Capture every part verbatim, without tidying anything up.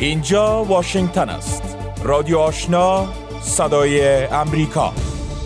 اینجا واشنگتن است. رادیو آشنا، صدای امریکا.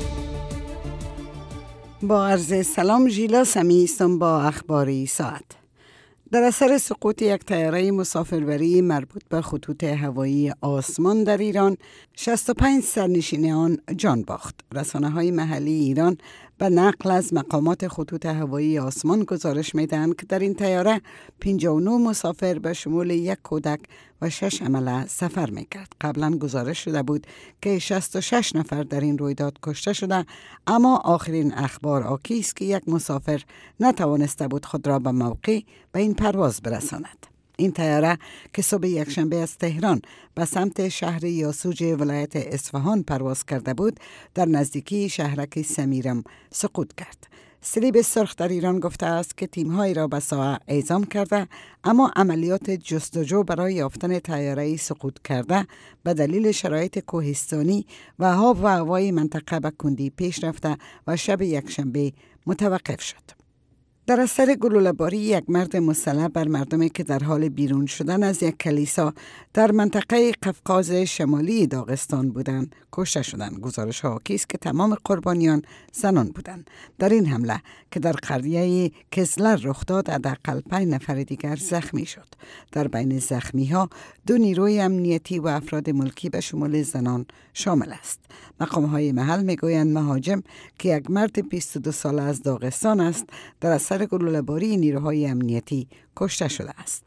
با عرض سلام، ژیلا سمی هستم با اخباری ساعت. در اثر سقوط یک طیاره مسافربری مربوط به خطوط هوایی آسمان در ایران، شصت و پنج سرنشین آن جان باخت. رسانه‌های محلی ایران به نقل از مقامات خطوط هوایی آسمان گزارش می‌دهند که در این طیاره پنجاه و نه مسافر به شمول یک کودک و شش عمله سفر می‌کرد. قبلا گزارش شده بود که شصت و شش نفر در این رویداد کشته شده، اما آخرین اخبار آکی است که یک مسافر نتوانسته بود خود را به موقع به این پرواز برساند. این طیاره که صبح یکشنبه از تهران به سمت شهر یاسوج ولایت اصفهان پرواز کرده بود، در نزدیکی شهرک سمیرم سقوط کرد. صلیب سرخ در ایران گفته است که تیم‌های را به ساحه اعزام کرده، اما عملیات جستجو برای یافتن طیاره سقوط کرده به دلیل شرایط کوهستانی و آب و هوای منطقه به کندی پیش رفته و شب یکشنبه متوقف شد. در اثر گلوله‌باری یک مرد مسلح بر مردمی که در حال بیرون شدن از یک کلیسا در منطقه قفقاز شمالی داغستان بودند کشته شدند. گزارش ها حاکی است که تمام قربانیان زنان بودند. در این حمله که در قریه کزلر رخ داد، حداقل پنج نفر دیگر زخمی شد. در بین زخمی ها دو نیروی امنیتی و افراد ملکی به شمول زنان شامل است. مقام های محل میگویند مهاجم که یک مرد بیست و دو ساله از داغستان است، در اثر گلوله‌باری نیروهای امنیتی کشته شده است.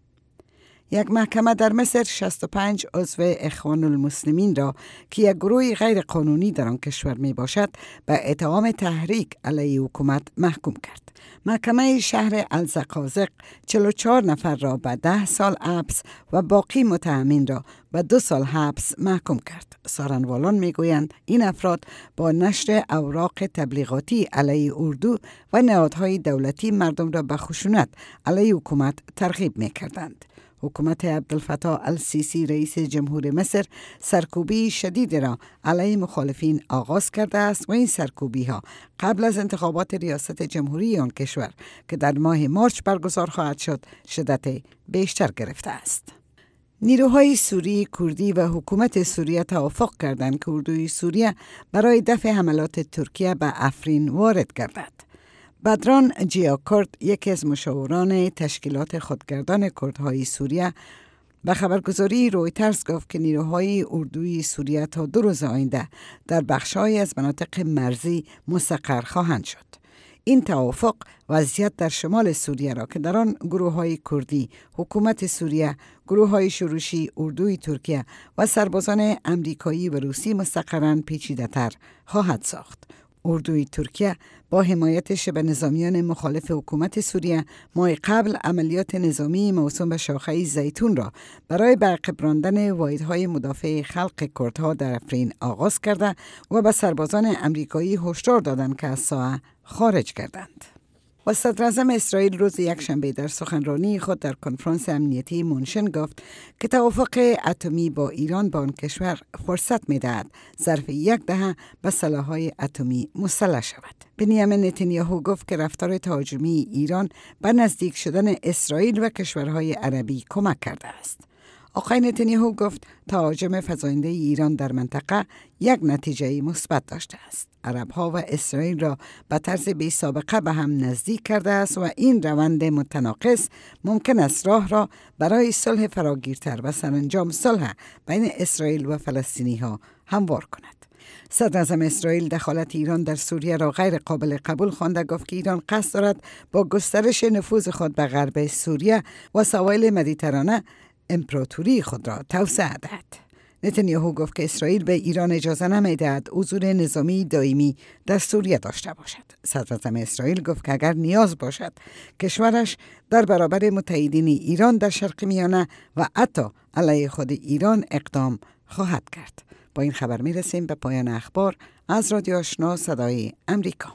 یک محکمه در مصر شصت و پنج عضو اخوان المسلمین را که یک گروه غیر قانونی در آن کشور می باشد به اتهام تحریک علیه حکومت محکوم کرد. محکمه شهر الزقازق چهل و چهار نفر را به ده سال حبس و باقی متهمین را به دو سال حبس محکوم کرد. سارنوالان میگویند این افراد با نشر اوراق تبلیغاتی علیه اردو و نهادهای دولتی مردم را به خشونت علیه حکومت ترغیب میکردند. حکومت عبدالفتاح السیسی رئیس جمهور مصر سرکوبی شدید را علیه مخالفین آغاز کرده است و این سرکوبی ها قبل از انتخابات ریاست جمهوری آن کشور که در ماه مارچ برگزار خواهد شد شدت بیشتر گرفته است. نیروهای سوری، کردی و حکومت سوریه توافق کردند که اردوی سوریه برای دفع حملات ترکیه به افرین وارد گردد. بدران جیاکورد، یکی از مشاوران تشکیلات خودگردان کردهای سوریه، به خبرگزاری رویترز گفت که نیروهای اردوی سوریه تا دو روز آینده در بخش‌هایی از مناطق مرزی مستقر خواهند شد. این توافق وضعیت در شمال سوریه را که در آن گروه‌های کردی، حکومت سوریه، گروه‌های شورشی، اردوی ترکیه و سربازان امریکایی و روسی مستقراً پیچیده‌تر خواهد ساخت. اردوی ترکیه با حمایت شبه نظامیان مخالف حکومت سوریه ماه قبل عملیات نظامی موسوم به شاخه زیتون را برای برعقب راندن واحدهای مدافع خلق کردها در افرین آغاز کرده و به سربازان امریکایی هشدار دادند که از ساحه خارج گردند. و صدراعظم اسرائیل روز یکشنبه در سخنرانی خود در کنفرانس امنیتی مونشن گفت که توافق اتمی با ایران با آن کشور فرصت می‌دهد ظرف یک دهه به سلاح‌های اتمی مسلح شود. بنیامین نتانیاهو گفت که رفتار تهاجمی ایران به نزدیک شدن اسرائیل و کشورهای عربی کمک کرده است. آقای نتانیاهو گفت تهاجم فزاینده ایران در منطقه یک نتیجه مثبت داشته است. عرب‌ها و اسرائیل را به طرز بی سابقه به هم نزدیک کرده است و این روند متناقض ممکن است راه را برای صلح فراگیرتر و سرانجام صلح بین اسرائیل و فلسطینی‌ها هموار کند. صدراعظم اسرائیل دخالت ایران در سوریه را غیر قابل قبول خوانده، گفت که ایران قصد دارد با گسترش نفوذ خود به غرب سوریه و سواحل مدیترانه امپراتوری خود را توسعه دهد. نتانیاهو گفت که اسرائیل به ایران اجازه نمی‌دهد حضور نظامی دائمی در سوریه داشته باشد. صدراعظم اسرائیل گفت که اگر نیاز باشد کشورش در برابر متحدین ایران در شرق میانه و حتی علیه خود ایران اقدام خواهد کرد. با این خبر میرسیم به پایان اخبار از رادیو آشنا صدای امریکا.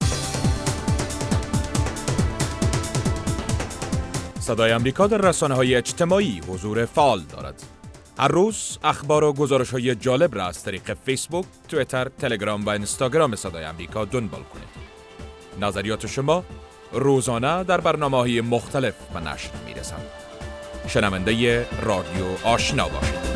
صدای امریکا در رسانه‌های اجتماعی حضور فعال دارد. هر روز اخبار و گزارش‌های جالب را از طریق فیسبوک، توییتر، تلگرام و اینستاگرام صدای امریکا دنبال کنید. نظریات شما روزانه در برنامه‌های مختلف به نشر می‌رسند. شنونده رادیو آشنا باشید.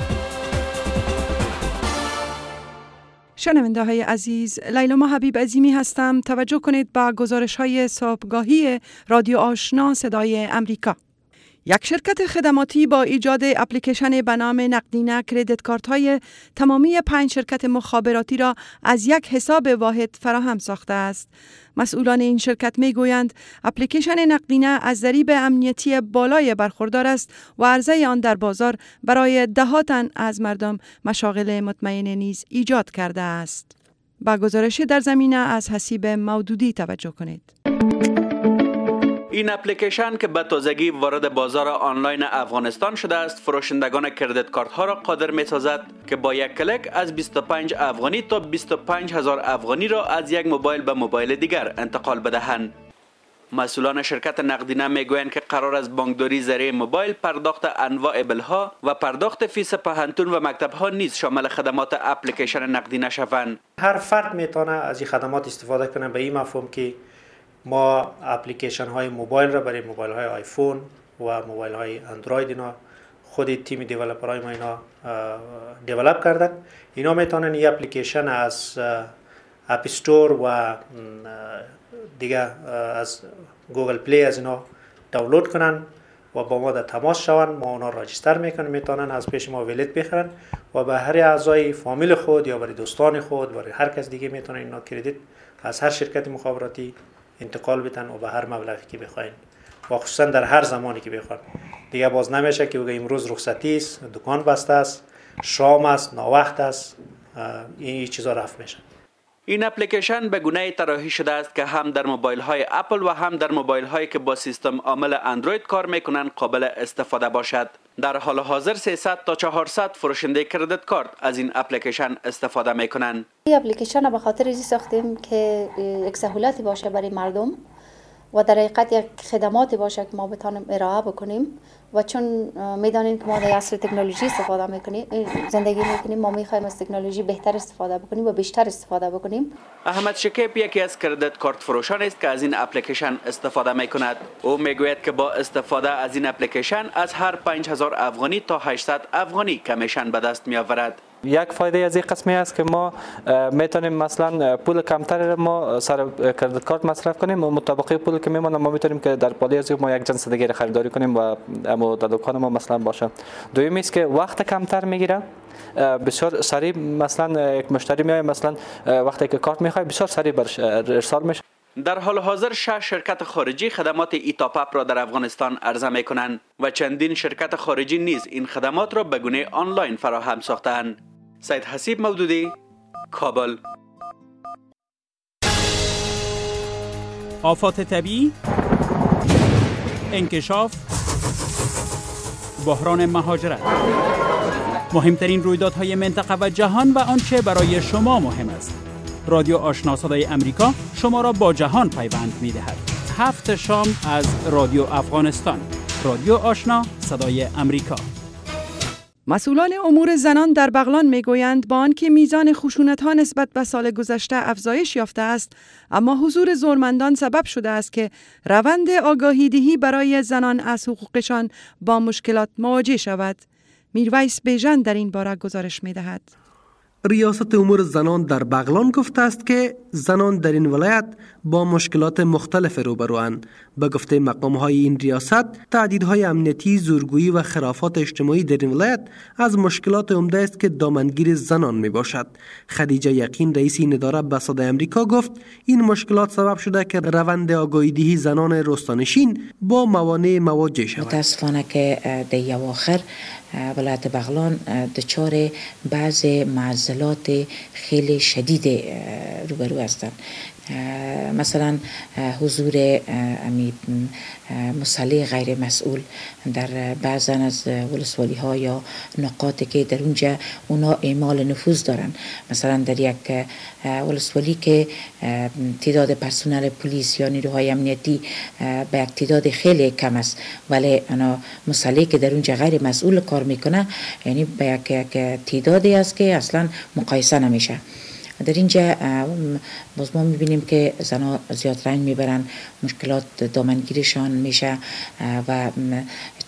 شنونده های عزیز، لیلا حبیب عظیمی هستم. توجه کنید به گزارش های صبحگاهی رادیو آشنا صدای امریکا. یک شرکت خدماتی با ایجاد اپلیکیشن به نام نقدینه کردیت کارت های تمامی پنج شرکت مخابراتی را از یک حساب واحد فراهم ساخته است. مسئولان این شرکت می گویند اپلیکیشن نقدینه از ضریب امنیتی بالای برخوردار است و عرضه آن در بازار برای دهها تن از مردم مشاغل مطمئن نیز ایجاد کرده است. با گزارش در زمینه از حسیب مودودی توجه کنید. این اپلیکیشن که به تازگی وارد بازار آنلاین افغانستان شده است، فروشندگان کردیت کارت ها را قادر می سازد که با یک کلیک از بیست و پنج افغانی تا بیست و پنج هزار افغانی را از یک موبایل به موبایل دیگر انتقال بدهند. مسئولان شرکت نقدینه می گویند که قرار است بانکداری ذریعه موبایل، پرداخت انواع بلها و پرداخت فیس پهنتون و مکتب ها نیز شامل خدمات اپلیکیشن نقدینه شوند. هر فرد میتونه از این خدمات استفاده کنه، به این مفهوم که ما اپلیکیشن های موبایل را برای موبایل های آیفون و موبایل های اندروید اینا خود تیم دیولپر های ما اینا دیولپ کردن. اینا میتونن این اپلیکیشن از اپ استور و دیگه از گوگل پلی از اینا دانلود کنن و با ما در تماس شون. ما اونا راجستر میکنیم، میتونن از پیش ما ویلیت بخرن و به هر اعضای فامیل خود یا برای دوستان خود برای هر کس دیگه میتونن اینا کردیت از هر شرکت مخابراتی انتقال بدن و به هر مبلغی که بخواین و خصوصا در هر زمانی که بخواین. دیگه باز نمیشه که بگه امروز رخصتی است، دکان بسته است، شام است، ناوقت است، این چیزا رفع میشه. این اپلیکیشن به گونه‌ای طراحی شده است که هم در موبایل های اپل و هم در موبایل هایی که با سیستم عامل اندروید کار میکنند قابل استفاده باشد. در حال حاضر سیصد تا چهارصد فروشنده کردیت کارت از این اپلیکیشن استفاده میکنند. این اپلیکیشن را به خاطر اینکه ساختیم که یک سهولتی باشه برای مردم و در حقیقت یک خدماتی باشه که ما بتونیم ارائه بکنیم و چون میدانیم که ما در عصر تکنولوژی استفاده میکنیم، زندگی میکنیم، ما میخوایم از تکنولوژی بهتر استفاده بکنیم و بیشتر استفاده بکنیم. احمد شکیب یکی از کردیت کارت فروشان است که از این اپلیکیشن استفاده میکند. او میگوید که با استفاده از این اپلیکیشن از هر پنج هزار افغانی تا هشتصد افغانی کمیشن به دست میآورد. یک فایده از این قسمی است که ما میتونیم مثلا پول کمتر ما سر کردیت کارت مصرف کنیم و مطابق پول که میمونه ما میتونیم که در پالی از ما یک جنس دیگه خریداری کنیم و اما در دکان ما مثلا باشه. دومی است که وقت کمتر میگیره، بسیار سریع مثلا یک مشتری میاد مثلا وقتی که کارت میخواد بسیار سریع برش ارسال میشه. در حال حاضر شش شرکت خارجی خدمات ای تاپ اپ را در افغانستان عرضه میکنند و چندین شرکت خارجی نیز این خدمات را به گونه آنلاین فراهم ساختند. سید حسیب مودودی، کابل. آفات طبیعی، انکشاف، بحران مهاجرت، مهمترین رویدادهای منطقه و جهان و آنچه برای شما مهم است. رادیو آشنا صدای امریکا شما را با جهان پیوند می‌دهد. هفت شام از رادیو افغانستان. رادیو آشنا صدای امریکا. مسئولان امور زنان در بغلان میگویند با آنکه میزان خشونت‌ها نسبت به سال گذشته افزایش یافته است، اما حضور زورمندان سبب شده است که روند آگاهی دهی برای زنان از حقوقشان با مشکلات مواجه شود. میرویس بیژن در این باره گزارش می‌دهد. ریاست امور زنان در بغلان گفته است که زنان در این ولایت با مشکلات مختلف روبروند. به گفته مقام‌های این ریاست، تهدیدهای امنیتی، زورگویی و خرافات اجتماعی در این ولایت از مشکلات عمده است که دامنگیر زنان می باشد. خدیجه یقین رئیس این اداره به صدای امریکا گفت این مشکلات سبب شده که روند آگاهی‌دهی زنان رستانشین با موانع مواجه شود. متاسفانه که در اواخر ولایت بغلان دچار بعض معضلات خیلی شدید روبرو هستند. مثلا حضور امی مسئله غیر مسئول در بعضا از ولسوالی ها یا نقاطی که در اونجا اونا اعمال نفوذ دارن. مثلا در یک ولسوالی که تعداد پرسنل پلیس یا نیروهای امنیتی به یک تعداد خیلی کم است، ولی انا مسئله که در اونجا غیر مسئول کار میکنه، یعنی به یک تعدادی است که اصلا مقایسه نمیشه. در اینجا باز ما میبینیم که زنها زیاد رنج میبرن، مشکلات دامنگیرشان میشه و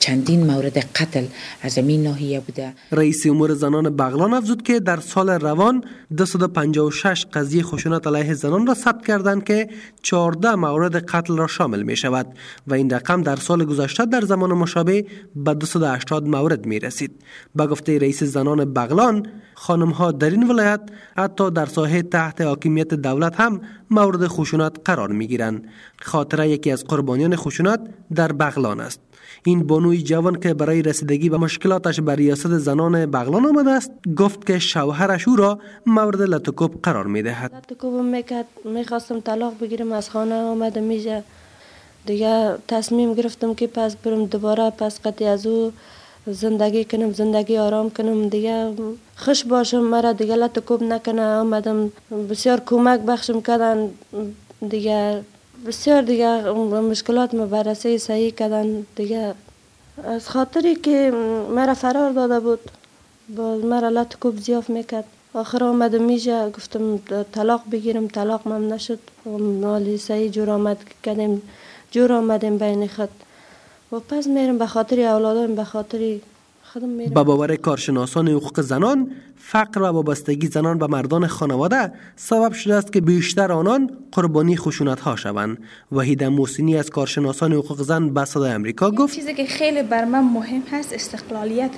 چندین مورد قتل از این ناحیه بوده. رئیس امور زنان بغلان افزود که در سال روان دویست و پنجاه و شش قضیه خشونت علیه زنان را ثبت کردند که چهارده مورد قتل را شامل می شود و این رقم در سال گذشته در زمان مشابه به دویست و هشتاد مورد می رسید. با گفته رئیس زنان بغلان، خانم ها در این ولایت حتی در ساحه تحت حاکمیت دولت هم مورد خشونت قرار می گیرند. خاطره یکی از قربانیان خشونت در بغلان است. این بانوی جوان که برای رسیدگی به مشکلاتش به ریاست زنان بغلان آمده است گفت که شوهرش او را مورد لطکوب قرار می دهد. لطکوب میکرد، میخواستم طلاق بگیرم، از خانه آمده میشه. دیگه تصمیم گرفتم که پس برم دوباره پس قطعی از او زندگی کنم، زندگی آرام کنم، دیگه خوش باشم، مرا دیگه لطکوب نکنه. آمدم بسیار کمک بخشم کردن، دیگه بسیار دیگه مشکلات ما بررسی صحیح کردن. دیگه از خاطری که مرا فرار داده بود باز مرا لطکوب زیاف میکرد. آخر آمدم میشه گفتم طلاق بگیرم، طلاق مم نشد. مالی صحیح جور آمد کردیم، جور آمدیم بین خود و پس میرم به خاطر اولادم، به خاطر خودم میرم. با باور کارشناسان حقوق زنان، فقر و وابستگی زنان به مردان خانواده سبب شده است که بیشتر آنان قربانی خشونت ها شوند. وحیده محسنی از کارشناسان حقوق زن به صدای آمریکا گفت چیزی که خیلی بر من مهم هست استقلالیت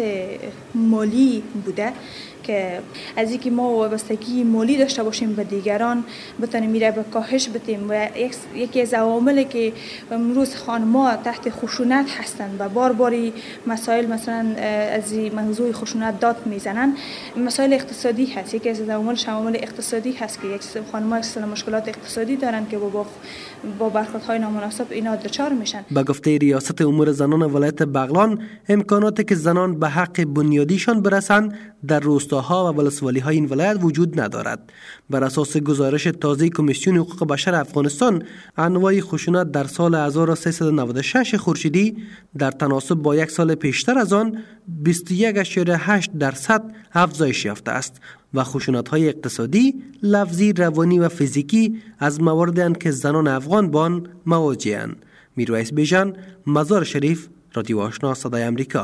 مالی بوده که از اینکه ما وابستگی مالی داشته باشیم به دیگران بتونیم میره به کاهش بدیم و یکی از عواملی که امروز خانم‌ها تحت خشونت هستند و بار باری مسائل مثلا از موضوع خشونت داد میزنن، مسائل اقتصادی هست. یکی از عواملش عوامل اقتصادی هست که یک خانم‌ها اصلا مشکلات اقتصادی دارن که با با برخوردهای نامناسب اینا دچار میشن. با گفته ریاست امور زنان ولایت بغلان، امکاناتی که زنان به حق بنیادیشان برسند در روستاها و ولسوالی‌های این ولایت وجود ندارد. بر اساس گزارش تازه کمیسیون حقوق بشر افغانستان، انواع خشونت در سال هزار و سیصد و نود و شش خورشیدی در تناسب با یک سال پیشتر از آن بیست و یک ممیز هشت درصد افزایش یافته است و خشونت‌های اقتصادی، لفظی، روانی و فیزیکی از مواردی اند که زنان افغان با آن مواجه‌اند. میرویس بیژن، مزار شریف، رادیو آشنا صدای آمریکا.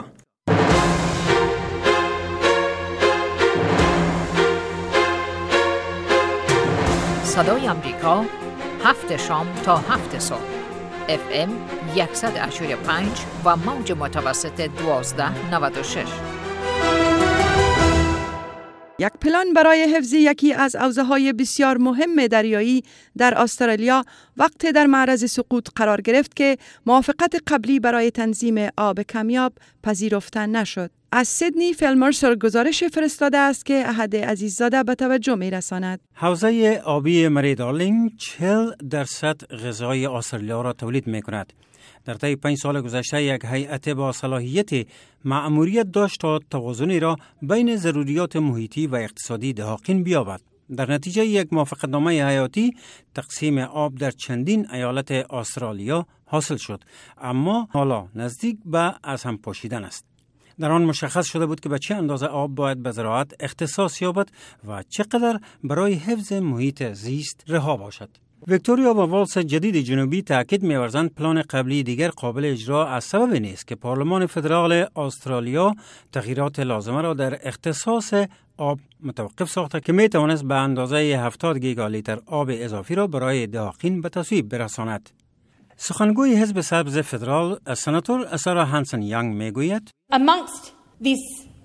صدای آمریکا، هفت شام تا هفت صبح، اف ام صد و هشت و پنج و موج متوسط دوازده نود و شش. یک پلان برای حفظ یکی از حوزه‌های بسیار مهم دریایی در استرالیا وقت در معرض سقوط قرار گرفت که موافقت قبلی برای تنظیم آب کمیاب پذیرفته نشد. از سیدنی فیل مرسر گزارش فرستاده است که احد عزیززاده به توجه می‌رساند. حوزه آبی مری دارلینگ چهل درصد غذای استرالیا را تولید می‌کند. در طی پنج سال گذشته یک هیئت با صلاحیت مأموریت داشت تا توازنی را بین ضروریات محیطی و اقتصادی دهاقین بیابد. در نتیجه یک موافقتنامه حیاتی تقسیم آب در چندین ایالت استرالیا حاصل شد، اما حالا نزدیک به از هم پاشیدن است. در آن مشخص شده بود که به چه اندازه آب باید به زراعت اختصاص یابد و چقدر برای حفظ محیط زیست رها باشد. ویکتوریا و والس جدید جنوبی تاکید می‌ورزند پلان قبلی دیگر قابل اجرا از سبب نیست که پارلمان فدرال استرالیا تغییرات لازمه را در اختصاص آب متوقف ساخته که می‌توانست به اندازه هفتاد گیگالیتر آب اضافی را برای دهاقین به تصویب برساند. سخنگوی حزب سبز فدرال سناتور سارا هانسن یانگ میگوید Amongst this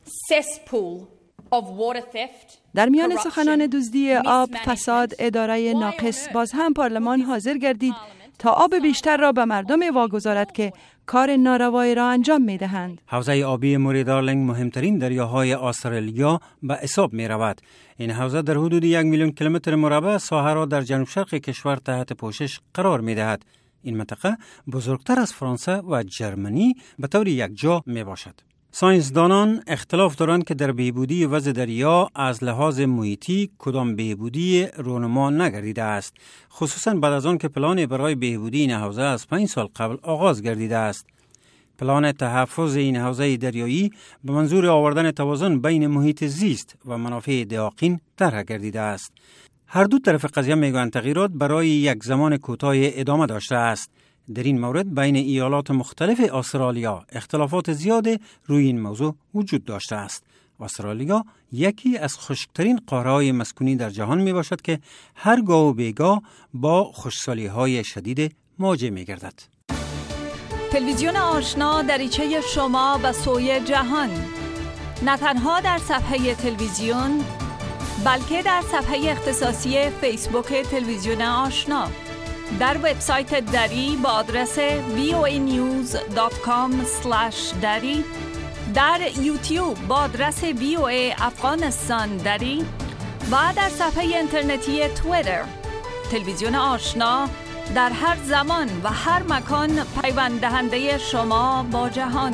cesspool of water theft, در میان سخنان دزدی آب، فساد، اداره ناقص، باز هم پارلمان حاضر گردید تا آب بیشتر را به مردم واگذارد که کار ناروایی را انجام می دهند. حوزه آبی موری دارلینگ مهمترین دریاهای استرالیا به حساب می رود. این حوزه در حدود یک میلیون کیلومتر مربع ساحه را در جنوب شرق کشور تحت پوشش قرار می دهد. این منطقه بزرگتر از فرانسه و جرمنی به طور یکجا می باشد. ساینسدانان اختلاف دارند که در بهبودی وضع دریا از لحاظ محیطی کدام بهبودی رونما نگردیده است، خصوصا بعد از آن که پلان برای بهبودی این حوزه از پنج سال قبل آغاز گردیده است. پلان تحفظ این حوزه دریایی به منظور آوردن توازن بین محیط زیست و منافع دهاقین طرح گردیده است. هر دو طرف قضیه میگویند تغییرات برای یک زمان کوتاه ادامه داشته است. در این مورد بین ایالات مختلف استرالیا اختلافات زیاد روی این موضوع وجود داشته است. استرالیا یکی از خشکترین قاره‌های مسکونی در جهان می باشد که هرگاه و بیگاه با خشکسالی‌های شدید مواجه می گردد. تلویزیون آشنا دریچه شما به سوی جهان، نه تنها در صفحه تلویزیون بلکه در صفحه اختصاصی فیسبوک تلویزیون آشنا، در وبسایت دری با آدرس وی او ای نیوز دات کام اسلش دری، در یوتیوب با آدرس وی او ای افغانستان دری و در صفحه اینترنتی توییتر. تلویزیون آشنا در هر زمان و هر مکان پیوند دهنده شما با جهان.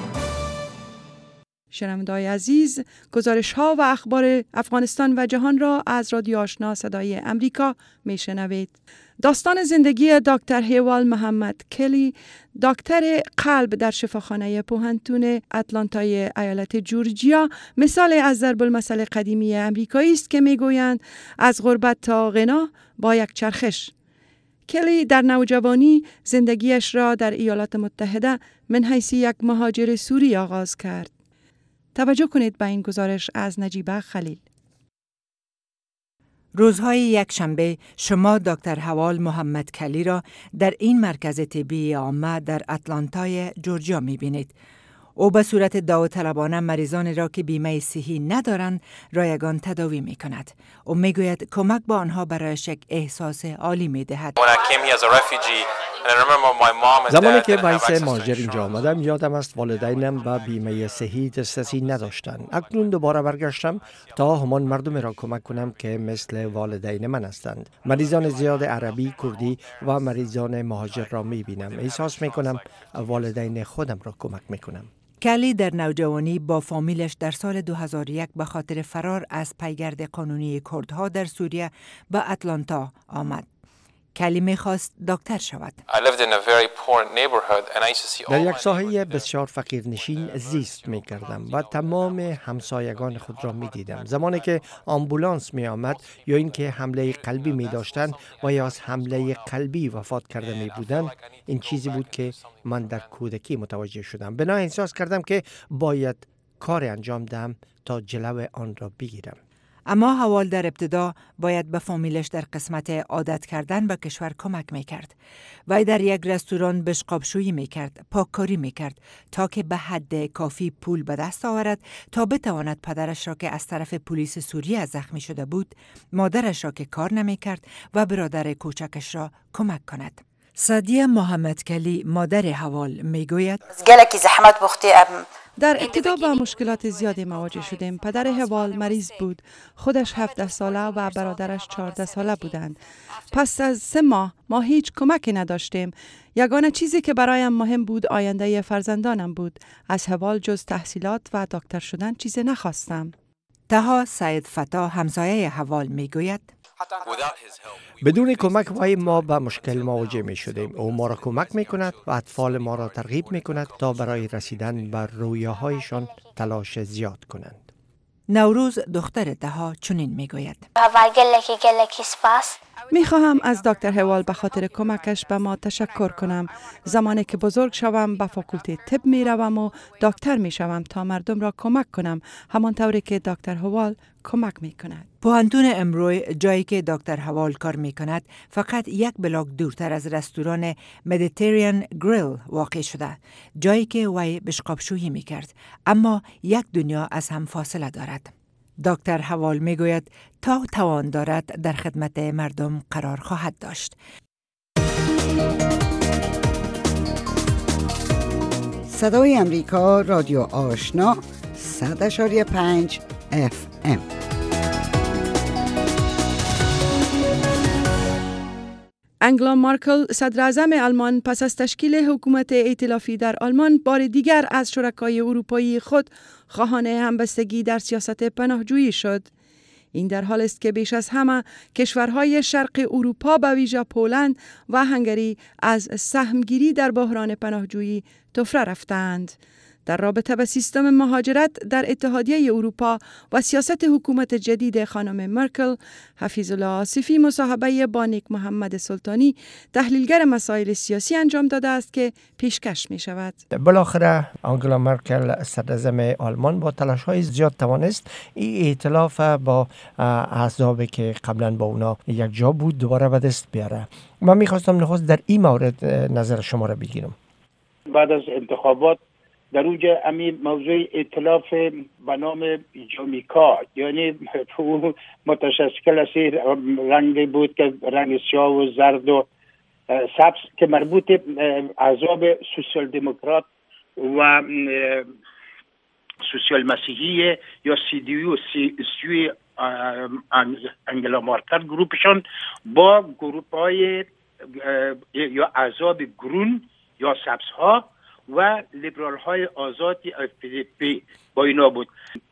شنونده‌های عزیز، گزارش‌ها و اخبار افغانستان و جهان را از رادیو آشنا صدای امریکا میشنوید. داستان زندگی دکتر هیوال محمد کلی، دکتر قلب در شفاخانه پوهنتون اتلانتای ایالت جورجیا، مثال از ضرب المثل قدیمی امریکایی است که میگویند از غربت تا غنا با یک چرخش. کلی در نوجوانی زندگیش را در ایالات متحده من حیث یک مهاجر سوری آغاز کرد. توجه کنید به این گزارش از نجیبه خلیل. روزهای یک شنبه شما دکتر هوال محمد کلی را در این مرکز طبی عامه در اتلانتای جورجیا می‌بینید. او به صورت داوطلبانه مریضان را که بیمه صحی ندارند رایگان تداوی می‌کند. او می‌گوید کمک با آنها برایش یک احساس عالی می‌دهد. زمانی که باعث مهاجر اینجا آمدم یادم است والدینم با بیمه صحی دسترسی نداشتند. اکنون دوباره برگشتم تا همان مردم را کمک کنم که مثل والدین من هستند. مریضان زیاد عربی، کردی و مریضان مهاجر را می‌بینم. احساس می‌کنم والدین خودم را کمک می‌کنم. کلی در نوجوانی با فامیلش در سال دو هزار و یک به خاطر فرار از پیگرد قانونی کردها در سوریه به اتلانتا آمد. کلی می‌خواست دکتر شود. در یک ساحه بسیار فقیرنشین زیست می‌کردم و تمام همسایگان خود را می‌دیدم. زمانی که آمبولانس می‌آمد یا اینکه حمله قلبی می‌داشتند و یا از حمله قلبی وفات کرده می‌بودند، این چیزی بود که من در کودکی متوجه شدم. بنا احساس کردم که باید کار انجام دهم تا جلو آن را بگیرم. اما هوال در ابتدا باید به فامیلش در قسمت عادت کردن به کشور کمک میکرد. وی در یک رستوران بشقابشویی میکرد، پاککاری میکرد تا که به حد کافی پول به دست آورد تا بتواند پدرش را که از طرف پلیس سوریه زخمی شده بود، مادرش را که کار نمیکرد و برادر کوچکش را کمک کند. سادیه محمد کلی مادر هوال میگوید گلکی زحمت بختی ام در ابتدا با مشکلات زیادی مواجه شدیم. پدر هوال مریض بود. خودش هفده ساله و برادرش چهارده ساله بودند. پس از سه ماه ما هیچ کمکی نداشتیم. یگانه چیزی که برایم مهم بود آینده فرزندانم بود. از هوال جز تحصیلات و دکتر شدن چیزی نخواستم. تها سید فتا همسایه هوال میگوید بدون کمک وی ما به مشکل مواجه می شدیم. او ما را کمک می کند و اطفال ما را ترغیب می کند تا برای رسیدن به رویاهایشان تلاش زیاد کنند. نوروز دختر تها چنین می گوید می خواهم از دکتر هوال به خاطر کمکش به ما تشکر کنم. زمانی که بزرگ شوم به فاکولته طب می روم و دکتر می شوم تا مردم را کمک کنم، همانطوری که دکتر هوال کمک می کند. پوهنتون امروی جایی که دکتر هوال کار می کند فقط یک بلاک دورتر از رستوران مدیترین گریل واقع شده، جایی که وی بشقابشویی می کرد، اما یک دنیا از هم فاصله دارد. دکتر هوال می گوید تا توان دارد در خدمت مردم قرار خواهد داشت. صدای امریکا، رادیو آشنا، صد اشاری پنج اف ام. انگلا مارکل صدراعظم آلمان پس از تشکیل حکومت ائتلافی در آلمان بار دیگر از شرکای اروپایی خود خواهان همبستگی در سیاست پناهجویی شد. این در حال است که بیش از همه کشورهای شرق اروپا به ویژه پولند و هنگری از سهمگیری در بحران پناهجویی طفره رفتند. در رابطه با سیستم مهاجرت در اتحادیه اروپا و سیاست حکومت جدید خانم مرکل، حفیظ الله آصفی مصاحبه با نیک محمد سلطانی تحلیلگر مسائل سیاسی انجام داده است که پیشکش می شود. بالاخره آنگلا مرکل صدراعظم آلمان با تلاش‌های زیاد توانست این ائتلاف با احزابی که قبلا با اونا یک جا بود دوباره به دست بیاره. من میخواستم نخست در این مورد نظر شما را بگیرم. بعد از انتخابات در اونجا همین موضوع ائتلاف به نام جامیکا، یعنی متشکل از رنگی بود که رنگ سیاه و زرد و سبز که مربوط احزاب سوسیال دموکرات و سوسیال مسیحی یا سی دی یو سی سی انگلا مارکل گروپشان با گروپ های یا احزاب گرون یا سبز ها و لیبرال های آزادی اف پی پی با اینا بود.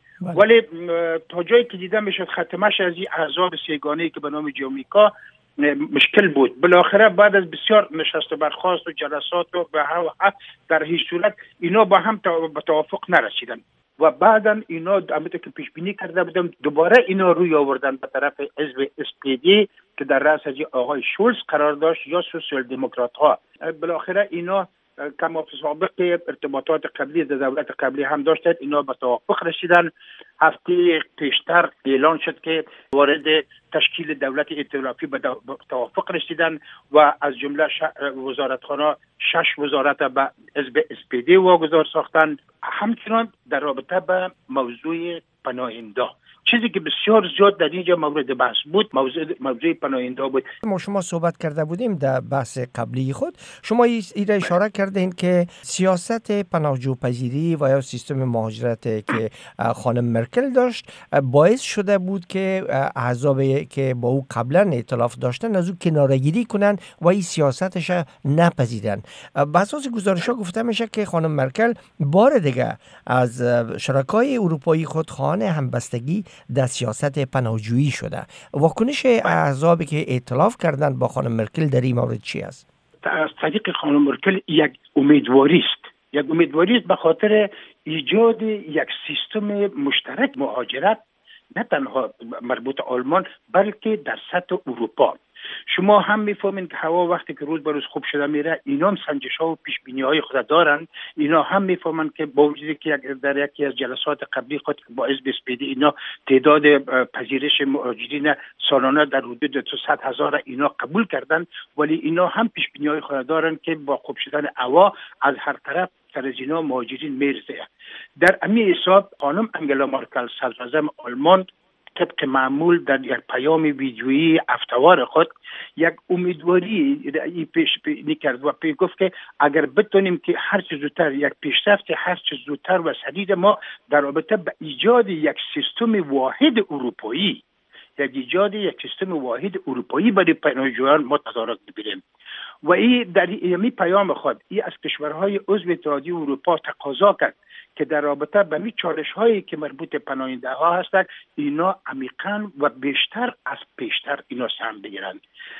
ولی تا جایی که دیدم میشد ختمش از این احزاب سیگانه‌ای که به نام جامیکا مشکل بود. بالاخره بعد از بسیار نشست و برخاست و جلسات و به هر در هیچ صورت اینا با هم به توافق نرسیدن و بعدا اینا همونطور که پیش بینی کرده بودم دوباره اینا روی آوردن به طرف حزب اس پی دی که در رأس از آقای شولز قرار داشت یا سوسیال دموکرات ها. بالاخره اینا کما سابق ارتباطات قبلی در دولت قبلی هم داشتند، اینا به توافق رسیدن. هفته پیشتر اعلان شد که وارد تشکیل دولت ائتلافی به توافق رسیدن و از جمله وزارتخانه شش وزارت به حزب اس پی دی واگذار ساختند. همچنان در رابطه به موضوع پناهنده، چیزی که بسیار زیاد در اینجا مورد بحث بود، موضوع موضوع پناهنده بود. ما شما صحبت کرده بودیم در بحث قبلی خود، شما این را اشاره کردین که سیاست پناهجوپذیری و یا سیستم مهاجرت که خانم مرکل داشت باعث شده بود که احزابی که با او قبلا ائتلاف داشتن از او کناره‌گیری کنن و این سیاستش نپذیرن. بر اساس گزارش‌ها گفته میشه که خانم مرکل بار دیگه از شرکای اروپایی خود خواهان همبستگی در سیاست پناهجویی شده. واکنش احزابی که ائتلاف کردند با خانم مرکل در این مورد چی است؟ از طریق خانم مرکل یک امیدواری است. یک امیدواری است به خاطر ایجاد یک سیستم مشترک مهاجرت نه تنها مربوط آلمان بلکه در سطح اروپا. شما هم میفهمین که هوا وقتی که روز به روز خوب شده میره، اینا هم سنجش ها و پیش بینی های خود دارن. اینا هم میفهمن که با وجودی که در یکی از جلسات قبلی خود با حزب اس پی دی اینا تعداد پذیرش مهاجرین سالانه در حدود دویست هزار اینا قبول کردن، ولی اینا هم پیش بینی های خود دارن که با خوب شدن هوا از هر طرف سر از اینا مهاجرین میرزه. در امی حساب خانم انگلا مارکل صدراعظم آلمان طبق معمول در یک پیام ویدیویی هفته‌وار خود یک امیدواری پیش بینی کرد و پی گفت که اگر بتونیم که هر چه زودتر یک پیشرفت هر چه زودتر و سریع ما در رابطه با ایجاد یک سیستم واحد اروپایی یک ایجاد یک سیستم واحد اروپایی برای پناهجویان ما تدارک بگیریم. و این در این پیام خود ای از کشورهای عضو اتحادیه اروپا تقاضا کرد که در رابطه با می چالش هایی که مربوط پناهنده ها هستند اینا عمیقاً و بیشتر از پیشتر اینا سهم بگیرند.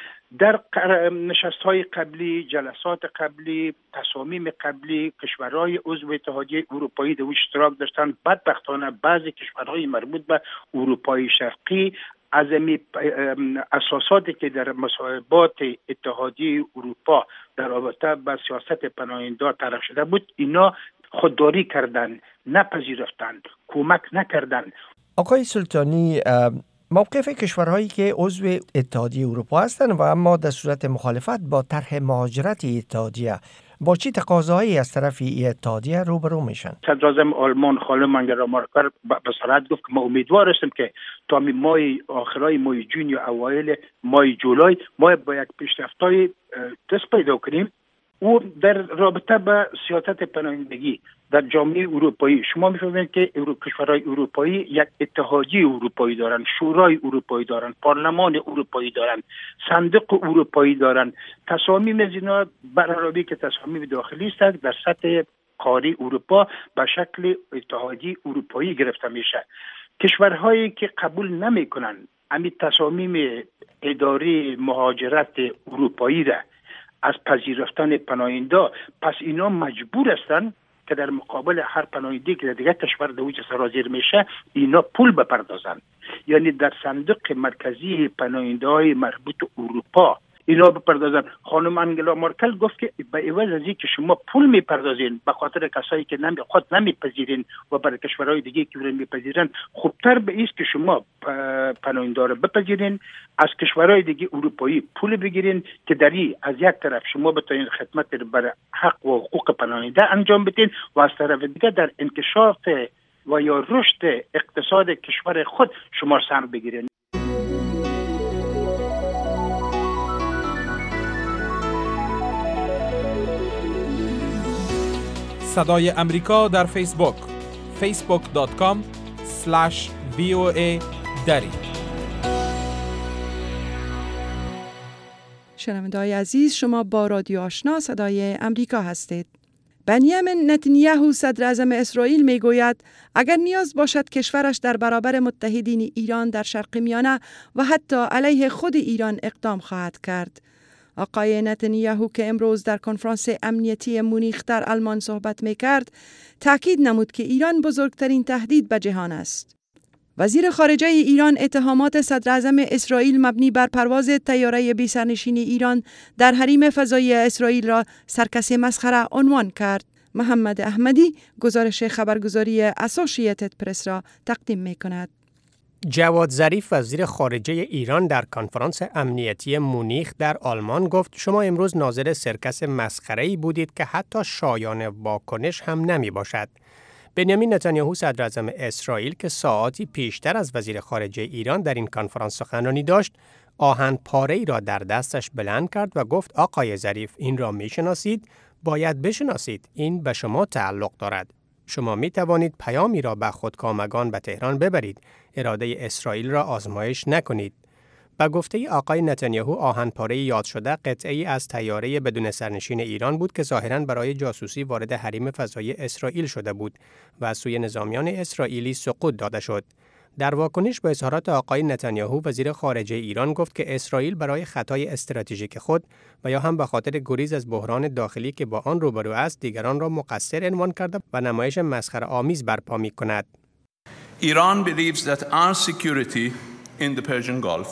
در نشست های قبلی، جلسات قبلی، تصامیم قبلی کشورهای عضو اتحادیه اروپایی در اشتراک داشتند. بدبختانه بعضی کشورهای مربوط به اروپای شرقی از می اساساتی که در مصاحبات اتحادیه اروپا در رابطه با سیاست پناهنده طرح شده بود اینا خودداری کردند، نپذیرفتند، کمک نکردند. آقای سلطانی، موقف کشورهایی که عضو اتحادیه اروپا هستند و اما در صورت مخالفت با طرح مهاجرت اتحادیه با چی تقاضاهایی از طرف اتحادیه روبرو میشن؟ صدراعظم آلمان خانم انگلا مارکل به صراحت گفت که ما امیدوار هستیم که تا ماه آخرای ماه جون یا اوایل ماه جولای ما با یک پیشرفت‌های دست پیدا کنیم. و در رابطه با سیاست پناهندگی در جامعه اروپایی شما می‌فهمید که کشورهای اروپایی یک اتحادیه اروپایی دارن، شورای اروپایی دارن، پارلمان اروپایی دارن، صندوق اروپایی دارن. تصامیم از اینا برابری که تصامیم داخلی است در سطح قاره اروپا به شکل اتحادیه اروپایی گرفته میشه. کشورهایی که قبول نمیکنن همین تصامیم اداره مهاجرت اروپایی را از پذیرفتن پناهنده، پس اینا مجبور هستند که در مقابل هر پناهنده که در دیگه کشور در اوج سرازیر میشه اینا پول بپردازن، یعنی در صندوق مرکزی پناهنده های مربوط اروپا اینا بپردازن. خانم انگلا مارکل گفت که به عوض از اینکه شما پول میپردازین به خاطر کسایی که نمی خود نمیپذیرین و برای کشورهای دیگه که میپذیرن، خوبتر به است که شما پناهنده را بپذیرین، از کشورهای دیگه اروپایی پول بگیرین که در این از یک طرف شما بتونین خدمت برای حق و حقوق پناهنده انجام بدین و از طرف دیگه در انکشاف و یا رشد اقتصاد کشور خود شما سهم بگیرین. صدای امریکا در فیسبوک فیسبوک دات کام اسلش وی او ای دری. شنونده‌های عزیز، شما با رادیو آشنا صدای امریکا هستید. بنیامین نتانیاهو صدر اعظم اسرائیل می گوید اگر نیاز باشد کشورش در برابر متحدین ایران در شرق میانه و حتی علیه خود ایران اقدام خواهد کرد. آقای نتانیاهو که امروز در کنفرانس امنیتی مونیخ در آلمان صحبت می کرد، تأکید نمود که ایران بزرگترین تهدید به جهان است. وزیر خارجه ایران اتهامات صدر اعظم اسرائیل مبنی بر پرواز طیاره بی سرنشین ایران در حریم فضایی اسرائیل را سرکس مسخره عنوان کرد. محمد احمدی گزارش خبرگزاری اسوسییتد پرس را تقدیم می کند. جواد ظریف وزیر خارجه ایران در کنفرانس امنیتی مونیخ در آلمان گفت شما امروز ناظر سرکس مسخره‌ای بودید که حتی شایان واکنش هم نمی باشد. بنیامین نتانیاهو صدر اعظم اسرائیل که ساعاتی پیشتر از وزیر خارجه ایران در این کنفرانس سخنرانی داشت، آهن پاره‌ای را در دستش بلند کرد و گفت آقای ظریف این را می‌شناسید، باید بشناسید، این به شما تعلق دارد. شما می توانید پیامی را به خودکامگان به تهران ببرید، اراده اسرائیل را آزمایش نکنید. به گفته آقای نتانیاهو آهنپاره یاد شده قطعه‌ای از طیاره بدون سرنشین ایران بود که ظاهراً برای جاسوسی وارد حریم فضایی اسرائیل شده بود و از سوی نظامیان اسرائیلی سقوط داده شد. در واکنش به اظهارات آقای نتانیاهو، وزیر خارجه ایران گفت که اسرائیل برای خطای استراتژیک خود و یا هم به خاطر گریز از بحران داخلی که با آن روبرو است، دیگران را مقصر عنوان کرده و نمایش مسخره آمیز برپا می‌کند. Iran believes that our security in the Persian Gulf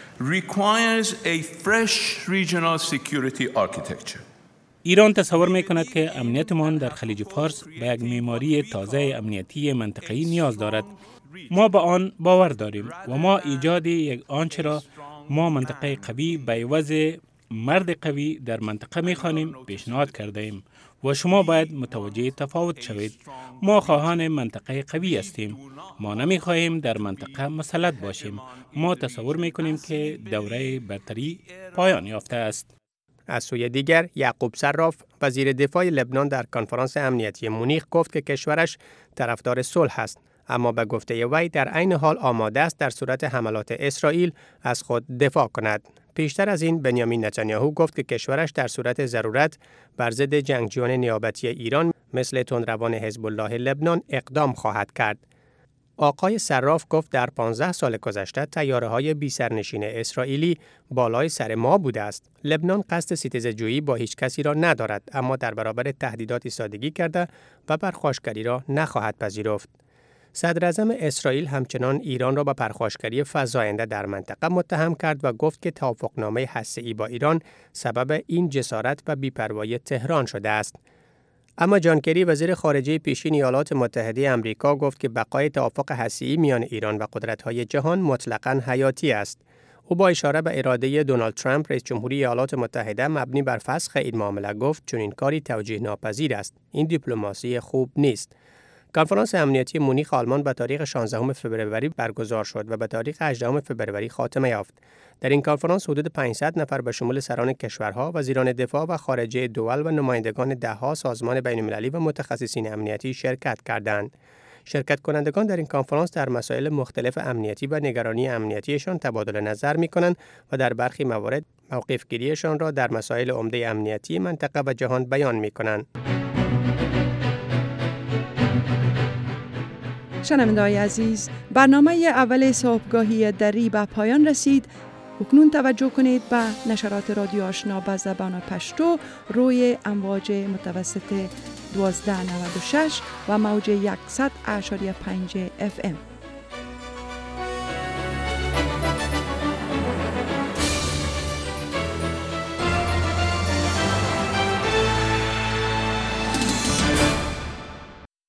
requires a fresh regional security architecture. ایران تصور می‌کند که امنیتمان در خلیج فارس به یک معماری تازه امنیتی منطقه‌ای نیاز دارد. ما به آن باور داریم و ما ایجاد یک آنچه را ما منطقه قوی به عوض مرد قوی در منطقه می‌خوانیم پیشنهاد کرده ایم و شما باید متوجه تفاوت شوید. ما خواهان منطقه قوی هستیم. ما نمی‌خواهیم در منطقه مسلط باشیم. ما تصور می‌کنیم که دوره برتری پایان یافته است. از سوی دیگر، یعقوب صراف وزیر دفاع لبنان در کنفرانس امنیتی مونیخ گفت که کشورش طرفدار صلح است، اما به گفته وی در عین حال آماده است در صورت حملات اسرائیل از خود دفاع کند. پیشتر از این بنیامین نتانیاهو گفت که کشورش در صورت ضرورت بر ضد جنگجویان نیابتی ایران مثل تندروان حزب الله لبنان اقدام خواهد کرد. آقای صراف گفت در پانزده سال گذشته طیاره‌های بی سرنشین اسرائیلی بالای سر ما بوده است. لبنان قصد ستیزه‌جویی با هیچ کسی را ندارد، اما در برابر تهدیدات ایستادگی کرده و پرخاشگری را نخواهد پذیرفت. صدر اعظم اسرائیل همچنان ایران را به پرخاشگری فزاینده در منطقه متهم کرد و گفت که توافقنامه هسته‌ای با ایران سبب این جسارت و بی‌پروایی تهران شده است. اما جان کری وزیر خارجه پیشین ایالات متحده آمریکا گفت که بقای توافق هسته‌ای میان ایران و قدرت‌های جهان مطلقاً حیاتی است. او با اشاره به اراده دونالد ترامپ رئیس جمهوری ایالات متحده مبنی بر فسخ این معامله گفت چون این کاری توجیه ناپذیر است. این دیپلماسی خوب نیست. کنفرانس امنیتی مونیخ آلمان به تاریخ شانزدهم فوریه برگزار شد و به تاریخ هجدهم فوریه خاتمه یافت. در این کنفرانس حدود پانصد نفر به شمول سران کشورها، وزیران دفاع و خارجه دول و نمایندگان ده‌ها سازمان بین‌المللی و متخصصین امنیتی شرکت کردند. شرکت کنندگان در این کنفرانس در مسائل مختلف امنیتی و نگرانی امنیتیشان تبادل نظر می‌کنند و در برخی موارد موقف‌گیریشان را در مسائل عمده امنیتی منطقه و جهان بیان می‌کنند. شنونده‌های عزیز، برنامه اول صبحگاهی دری به پایان رسید. اکنون توجه کنید به نشرات رادیو آشنا به زبان پشتو روی امواج متوسط دوازده نود و شش و موج صد و پنج اف ام.